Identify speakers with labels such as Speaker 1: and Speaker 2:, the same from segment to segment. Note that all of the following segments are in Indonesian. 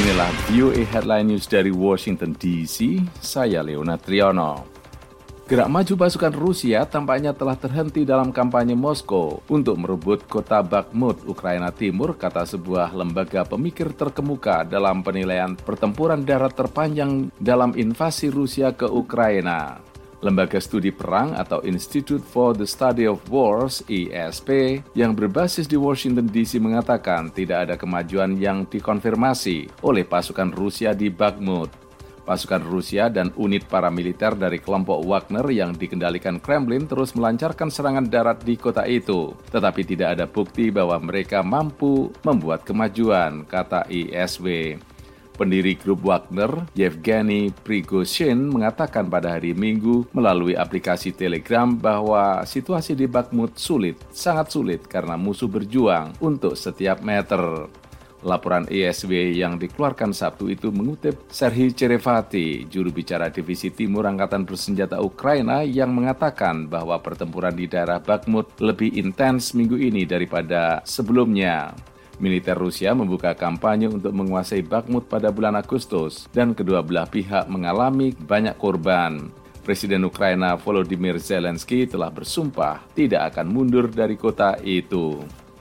Speaker 1: Inilah VOA Headline News dari Washington DC, saya Leonard Triono. Gerak maju pasukan Rusia tampaknya telah terhenti dalam kampanye Moskow untuk merebut kota Bakhmut, Ukraina Timur, kata sebuah lembaga pemikir terkemuka dalam penilaian pertempuran darat terpanjang dalam invasi Rusia ke Ukraina. Lembaga studi perang atau Institute for the Study of Wars, ISP, yang berbasis di Washington DC mengatakan tidak ada kemajuan yang dikonfirmasi oleh pasukan Rusia di Bakhmut. Pasukan Rusia dan unit paramiliter dari kelompok Wagner yang dikendalikan Kremlin terus melancarkan serangan darat di kota itu. Tetapi tidak ada bukti bahwa mereka mampu membuat kemajuan, kata ISW. Pendiri grup Wagner, Yevgeny Prigozhin, mengatakan pada hari Minggu melalui aplikasi Telegram bahwa situasi di Bakhmut sangat sulit karena musuh berjuang untuk setiap meter. Laporan ISW yang dikeluarkan Sabtu itu mengutip Serhiy Cherevati, juru bicara Divisi Timur Angkatan Bersenjata Ukraina, yang mengatakan bahwa pertempuran di daerah Bakhmut lebih intens minggu ini daripada sebelumnya. Militer Rusia membuka kampanye untuk menguasai Bakhmut pada bulan Agustus dan kedua belah pihak mengalami banyak korban. Presiden Ukraina Volodymyr Zelensky telah bersumpah tidak akan mundur dari kota itu.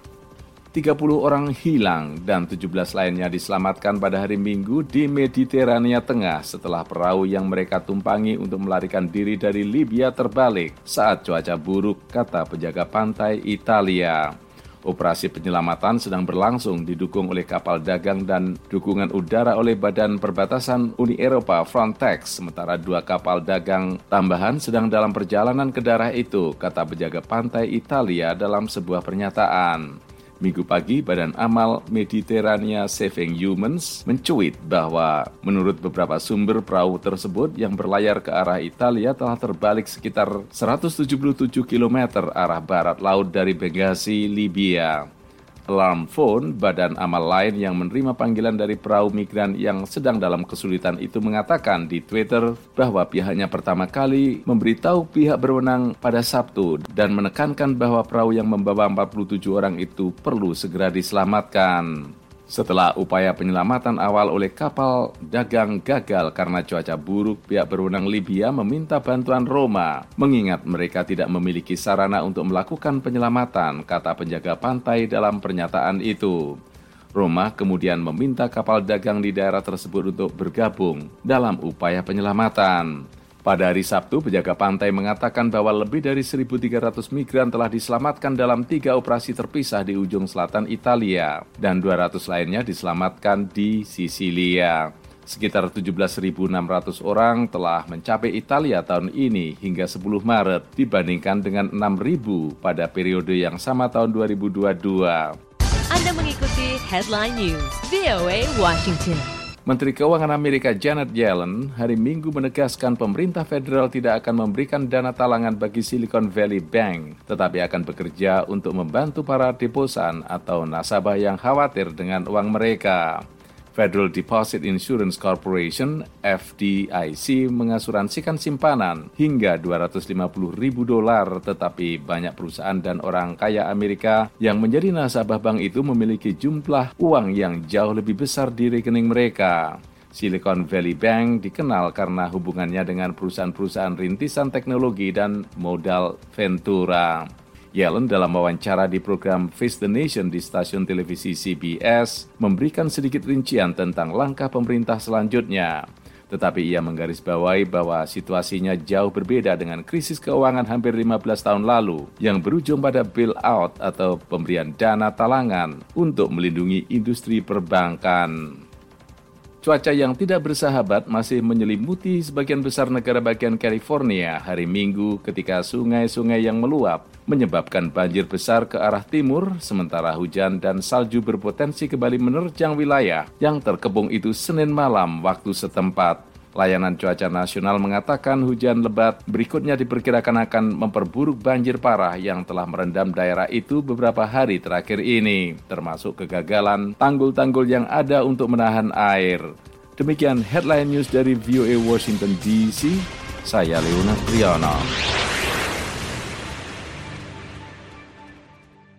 Speaker 1: 30 orang hilang dan 17 lainnya diselamatkan pada hari Minggu di Mediterania Tengah setelah perahu yang mereka tumpangi untuk melarikan diri dari Libya terbalik saat cuaca buruk, kata penjaga pantai Italia. Operasi penyelamatan sedang berlangsung didukung oleh kapal dagang dan dukungan udara oleh Badan Perbatasan Uni Eropa Frontex, sementara 2 kapal dagang tambahan sedang dalam perjalanan ke daerah itu, kata penjaga pantai Italia dalam sebuah pernyataan. Minggu pagi, Badan Amal Mediterania Saving Humans mencuit bahwa menurut beberapa sumber perahu tersebut yang berlayar ke arah Italia telah terbalik sekitar 177 km arah barat laut dari Benghazi, Libya. Alarm Phone, badan amal lain yang menerima panggilan dari perahu migran yang sedang dalam kesulitan itu, mengatakan di Twitter bahwa pihaknya pertama kali memberitahu pihak berwenang pada Sabtu dan menekankan bahwa perahu yang membawa 47 orang itu perlu segera diselamatkan. Setelah upaya penyelamatan awal oleh kapal dagang gagal karena cuaca buruk, pihak berwenang Libya meminta bantuan Roma, mengingat mereka tidak memiliki sarana untuk melakukan penyelamatan, kata penjaga pantai dalam pernyataan itu. Roma kemudian meminta kapal dagang di daerah tersebut untuk bergabung dalam upaya penyelamatan. Pada hari Sabtu, penjaga pantai mengatakan bahwa lebih dari 1.300 migran telah diselamatkan dalam 3 operasi terpisah di ujung selatan Italia, dan 200 lainnya diselamatkan di Sisilia. Sekitar 17.600 orang telah mencapai Italia tahun ini hingga 10 Maret, dibandingkan dengan 6.000 pada periode yang sama tahun 2022.
Speaker 2: Anda mengikuti Headline News, VOA Washington.
Speaker 1: Menteri Keuangan Amerika Janet Yellen hari Minggu menegaskan pemerintah federal tidak akan memberikan dana talangan bagi Silicon Valley Bank, tetapi akan bekerja untuk membantu para deposan atau nasabah yang khawatir dengan uang mereka. Federal Deposit Insurance Corporation, FDIC, mengasuransikan simpanan hingga $250.000, tetapi banyak perusahaan dan orang kaya Amerika yang menjadi nasabah bank itu memiliki jumlah uang yang jauh lebih besar di rekening mereka. Silicon Valley Bank dikenal karena hubungannya dengan perusahaan-perusahaan rintisan teknologi dan modal ventura. Yellen dalam wawancara di program Face the Nation di stasiun televisi CBS memberikan sedikit rincian tentang langkah pemerintah selanjutnya. Tetapi ia menggarisbawahi bahwa situasinya jauh berbeda dengan krisis keuangan hampir 15 tahun lalu yang berujung pada bailout atau pemberian dana talangan untuk melindungi industri perbankan. Cuaca yang tidak bersahabat masih menyelimuti sebagian besar negara bagian California hari Minggu ketika sungai-sungai yang meluap menyebabkan banjir besar ke arah timur, sementara hujan dan salju berpotensi kembali menerjang wilayah yang terkepung itu Senin malam waktu setempat. Layanan Cuaca Nasional mengatakan hujan lebat berikutnya diperkirakan akan memperburuk banjir parah yang telah merendam daerah itu beberapa hari terakhir ini, termasuk kegagalan tanggul-tanggul yang ada untuk menahan air. Demikian Headline News dari VOA Washington DC, saya Leonard Triono.